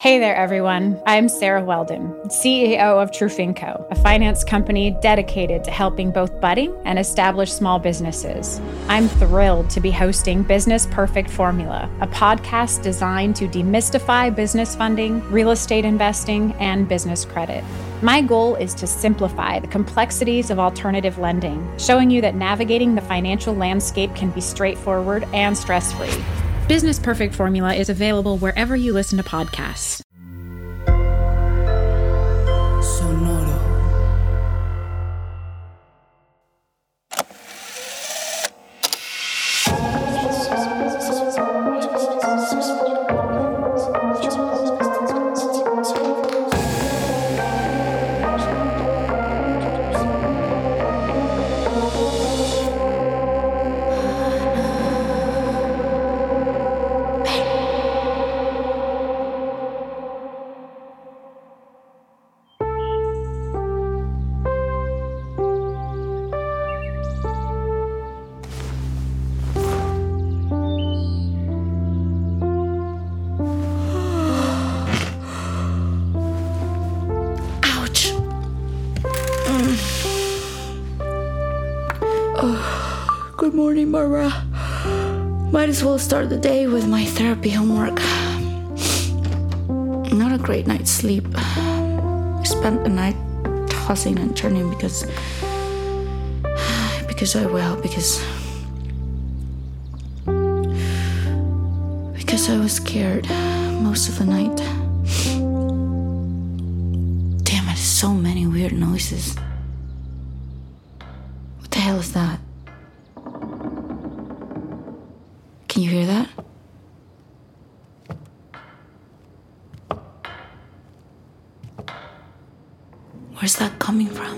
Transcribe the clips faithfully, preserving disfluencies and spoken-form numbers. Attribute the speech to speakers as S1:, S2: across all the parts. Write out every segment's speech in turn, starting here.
S1: Hey there, everyone. I'm Sarah Weldon, C E O of Trufinco, a finance company dedicated to helping both budding and established small businesses. I'm thrilled to be hosting Business Perfect Formula, a podcast designed to demystify business funding, real estate investing, and business credit. My goal is to simplify the complexities of alternative lending, showing you that navigating the financial landscape can be straightforward and stress-free. Business Perfect Formula is available wherever you listen to podcasts.
S2: Sonoro.
S3: Good morning, Barbara. Might as well start the day with my therapy homework. Not a great night's sleep. I spent the night tossing and turning because... Because I, well, because... Because I was scared most of the night. Damn it, so many weird noises. What the hell is that? Can you hear that? Where's that coming from?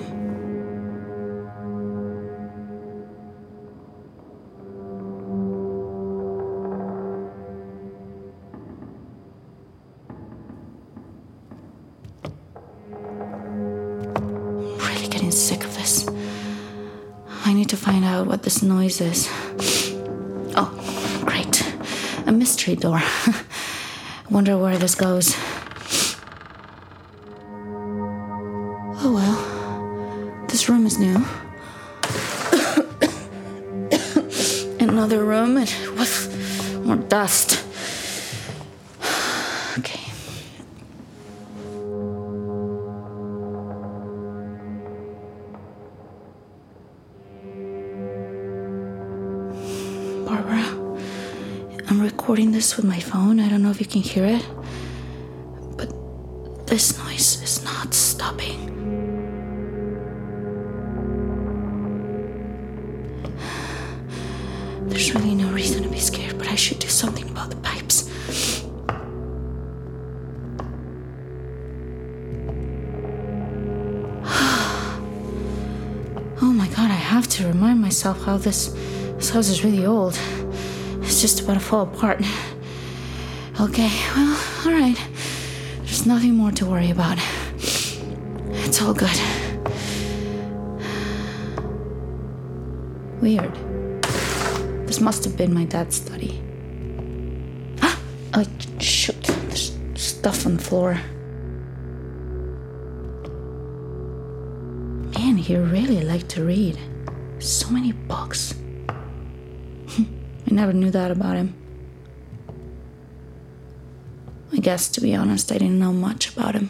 S3: I'm really getting sick of this. I need to find out what this noise is. Oh. Great. A mystery door. Wonder where this goes. Oh well. This room is new. Another room and with more dust. Okay. Barbara. I'm recording this with my phone. I don't know if you can hear it, but this noise is not stopping. There's really no reason to be scared, but I should do something about the pipes. Oh my god, I have to remind myself how this, this house is really old. It's just about to fall apart. Okay, well, alright. There's nothing more to worry about. It's all good. Weird. This must have been my dad's study. Ah! Oh, shoot. There's stuff on the floor. Man, he really liked to read. So many books. I never knew that about him. I guess, to be honest, I didn't know much about him.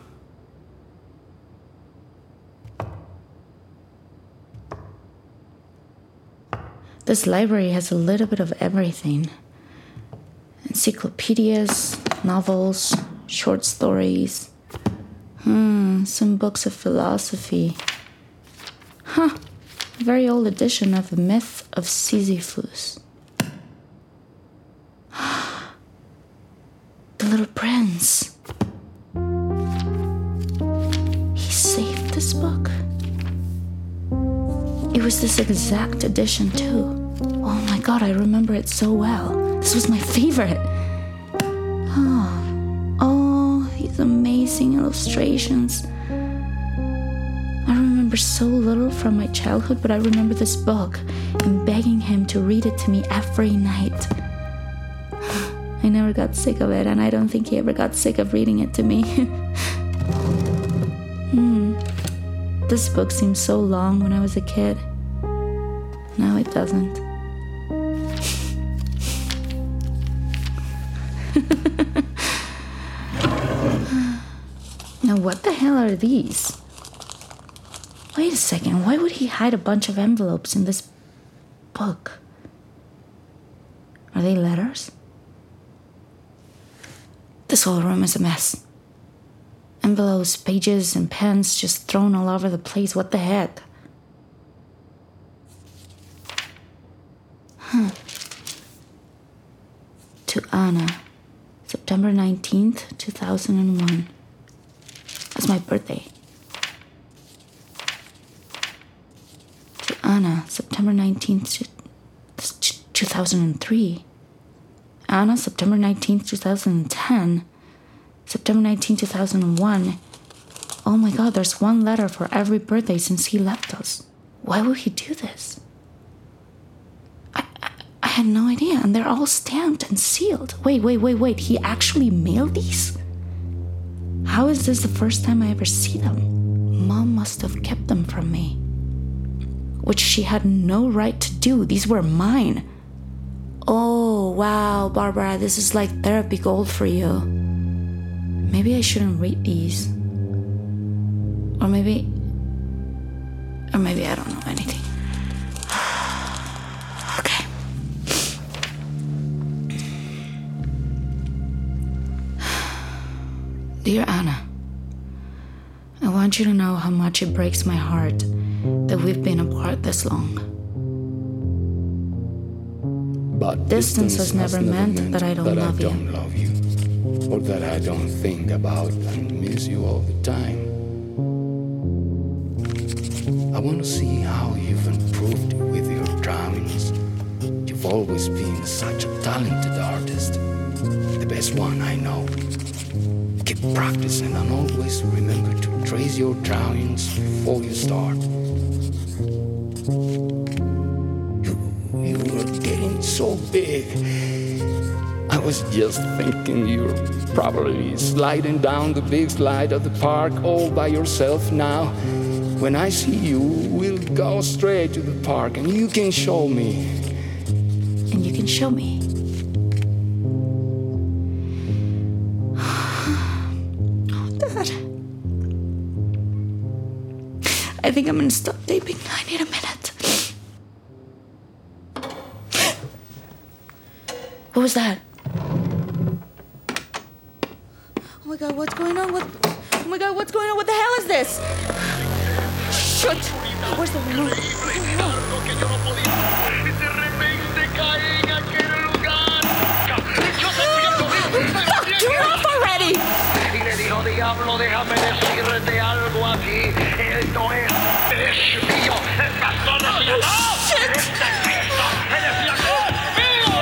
S3: This library has a little bit of everything. Encyclopedias, novels, short stories. Hmm, some books of philosophy. Huh, a very old edition of The Myth of Sisyphus. The Little Prince. He saved this book. It was this exact edition too. Oh my god, I remember it so well. This was my favorite. Oh, oh, these amazing illustrations. I remember so little from my childhood, but I remember this book and begging him to read it to me every night. I never got sick of it, and I don't think he ever got sick of reading it to me. hmm. This book seemed so long when I was a kid. Now it doesn't. Now what the hell are these? Wait a second, why would he hide a bunch of envelopes in this book? Are they letters? This whole room is a mess. Envelopes, pages, and pens just thrown all over the place. What the heck? Huh. To Anna, September nineteenth, two thousand one. That's my birthday. To Anna, September nineteenth, two thousand three. Anna, September nineteenth, two thousand ten. September nineteenth, two thousand one. Oh my god, there's one letter for every birthday since he left us. Why would he do this? I, I, I had no idea, and they're all stamped and sealed. Wait, wait, wait, wait, he actually mailed these? How is this the first time I ever see them? Mom must have kept them from me, which she had no right to do. These were mine. Oh, wow, Barbara, this is like therapy gold for you. Maybe I shouldn't read these. Or maybe... Or maybe I don't know anything. Okay. Dear Anna, I want you to know how much it breaks my heart that we've been apart this long.
S4: But
S3: distance, distance has never, has never meant, meant that I don't,
S4: that
S3: love,
S4: I don't
S3: you.
S4: love you. Or that I don't think about and miss you all the time. I want to see how you've improved with your drawings. You've always been such a talented artist. The best one I know. Keep practicing and always remember to trace your drawings before you start. You, you were getting so big. I was just thinking you're probably sliding down the big slide of the park all by yourself now. When I see you, we'll go straight to the park and you can show me.
S3: And you can show me. Oh, Dad. I think I'm gonna stop taping. I need a minute. What was that? Oh my god, what's going on? What? Oh my god, what's going on? What the hell is this? Shit! Where's the remote? Fuck, turn off already!
S5: Y le dijo, diablo, déjame decirte algo a ti. Esto es, es mío. El pastor decía, ¡no!
S3: Shit!
S5: Él decía, ¡conmigo!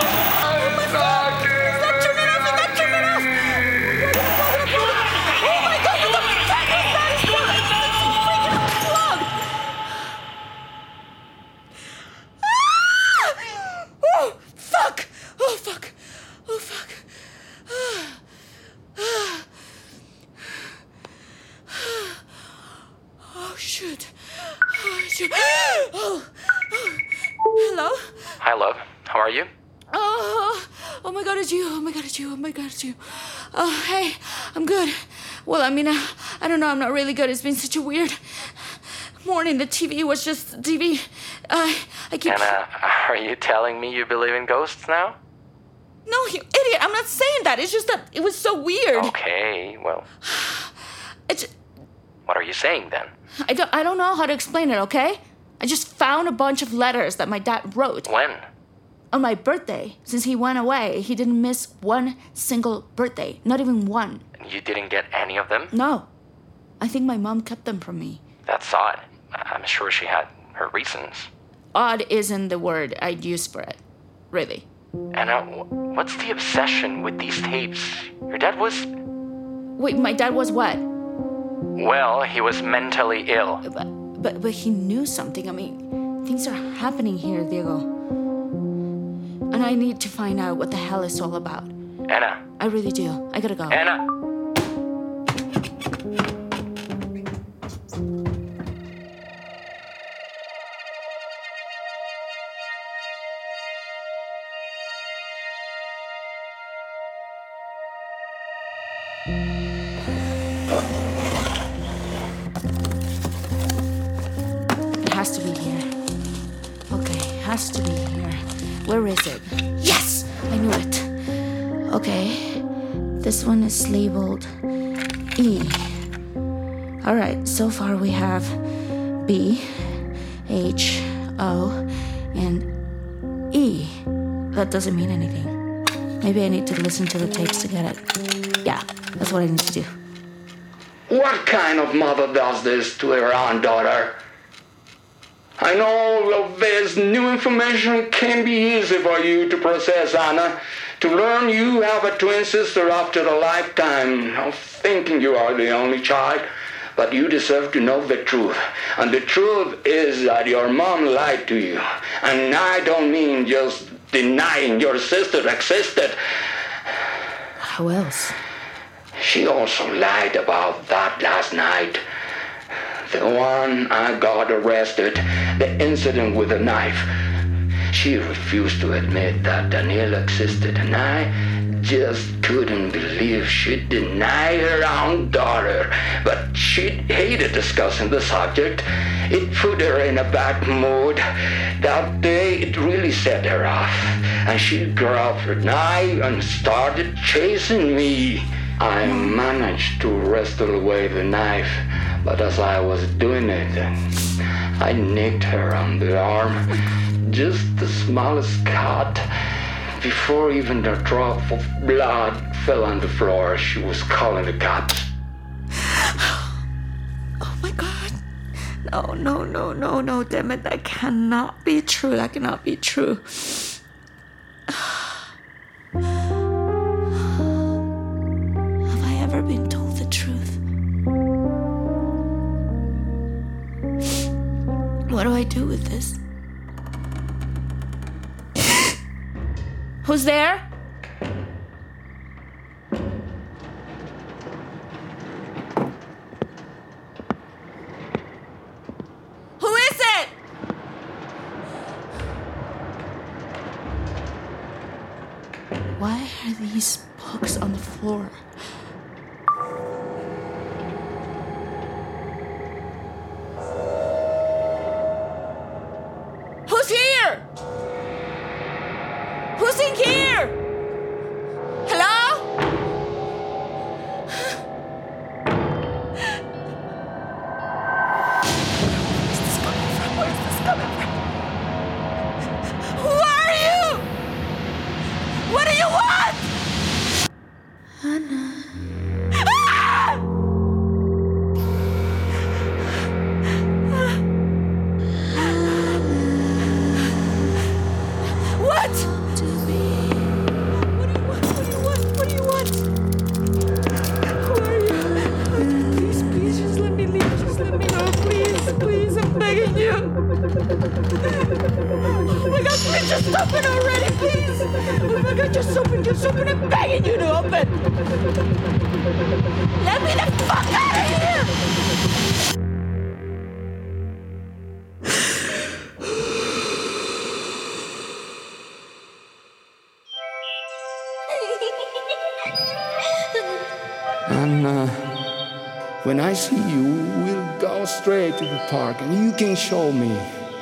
S3: Oh, oh, hello?
S6: Hi, love. How are you?
S3: Oh, oh my god, it's you. Oh my god, it's you. Oh my god, it's you. Oh, hey, I'm good. Well, I mean, uh, I don't know. I'm not really good. It's been such a weird morning. The T V was just T V. Uh, I keep...
S6: Anna, are you telling me you believe in ghosts now?
S3: No, you idiot. I'm not saying that. It's just that it was so weird.
S6: Okay, well...
S3: It's...
S6: What are you saying, then?
S3: I don't, I don't know how to explain it, okay? I just found a bunch of letters that my dad wrote.
S6: When?
S3: On my birthday. Since he went away, he didn't miss one single birthday. Not even one.
S6: And you didn't get any of them?
S3: No. I think my mom kept them from me.
S6: That's odd. I'm sure she had her reasons.
S3: Odd isn't the word I'd use for it. Really.
S6: Anna, what's the obsession with these tapes? Your dad was...
S3: Wait, my dad was what?
S6: Well, he was mentally ill.
S3: But, but, but he knew something. I mean, things are happening here, Diego. And I need to find out what the hell it's all about.
S6: Anna.
S3: I really do. I gotta go.
S6: Anna.
S3: It has to be here. Okay, has to be here. Where is it? Yes! I knew it. Okay, this one is labeled E. Alright, so far we have B, H, O, and E. That doesn't mean anything. Maybe I need to listen to the tapes to get it. Yeah, that's what I need to do.
S4: What kind of mother does this to her own daughter? I know all of this new information can be easy for you to process, Anna. To learn you have a twin sister after a lifetime of thinking you are the only child. But you deserve to know the truth. And the truth is that your mom lied to you. And I don't mean just denying your sister existed.
S3: How else?
S4: She also lied about that last night. The one I got arrested, the incident with the knife. She refused to admit that Daniela existed, and I just couldn't believe she'd deny her own daughter. But she hated discussing the subject. It put her in a bad mood. That day, it really set her off. And she grabbed her knife and started chasing me. I managed to wrestle away the knife, but as I was doing it, I nicked her on the arm. Just the smallest cut. Before even a drop of blood fell on the floor, she was calling the cops.
S3: Oh my God. No, no, no, no, no, damn it. That cannot be true. That cannot be true. Have I ever been told the truth? What do I do with this? Who's there? Who is it? Why are these books on the floor? Who's here? Who's in here? Hello? Where's this coming from? Where's this coming from? Who are you? What do you want? Anna. Ah! What? Just open already, please! Oh my God, just open, just open! I'm begging you to open! Let me the fuck out of here!
S4: And uh, when I see you, we'll go straight to the park and you can show me.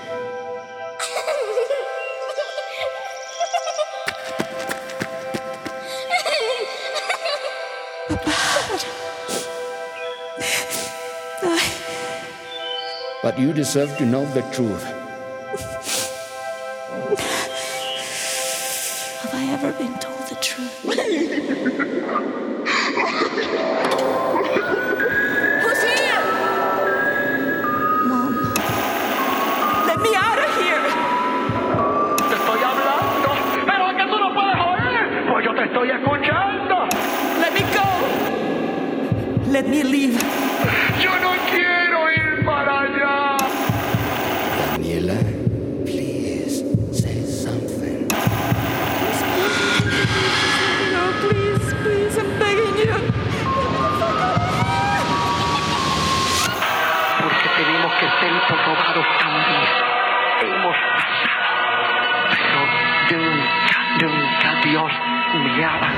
S4: But you deserve to know the truth.
S3: Have I ever been told the truth? Who's here? Mom. Let me out of here!
S5: Te estoy hablando, pero es que tú no puedes oír, pues yo te estoy escuchando.
S3: Let me go! Let me leave.
S5: Yo no quiero ir para allá.
S4: Daniela, please say something.
S3: No, please.
S5: por robados también hemos pasado, pero nunca, nunca Dios humillaba.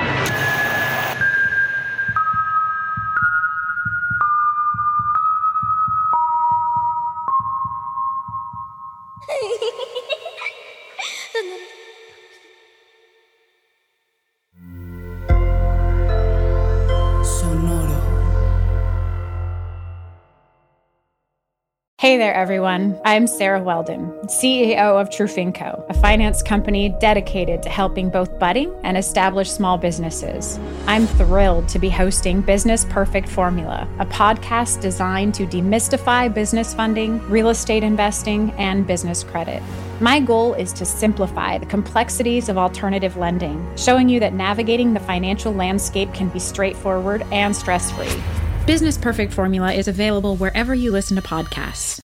S1: Hey there, everyone. I'm Sarah Weldon, C E O of Trufinco, a finance company dedicated to helping both budding and established small businesses. I'm thrilled to be hosting Business Perfect Formula, a podcast designed to demystify business funding, real estate investing, and business credit. My goal is to simplify the complexities of alternative lending, showing you that navigating the financial landscape can be straightforward and stress-free. Business Perfect Formula is available wherever you listen to podcasts.